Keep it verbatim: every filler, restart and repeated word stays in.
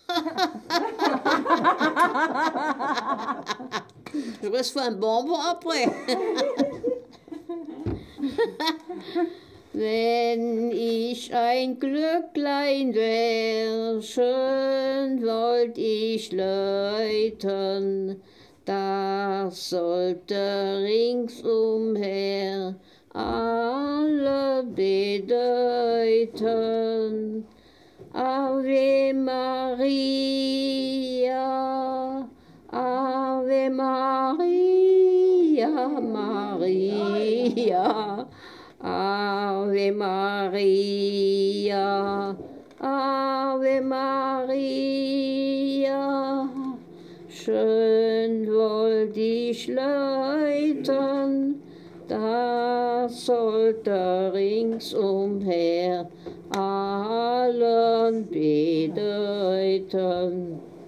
Je reçois un bonbon après. Wenn ich ein Glöcklein wär, schön wollt ich läuten, das sollte ringsumher alle bedeuten. Ave Maria, Ave Maria, Maria, Ave Maria, Ave Maria. Schön wollt ich läuten, das sollte ringsumher allen bedeuten.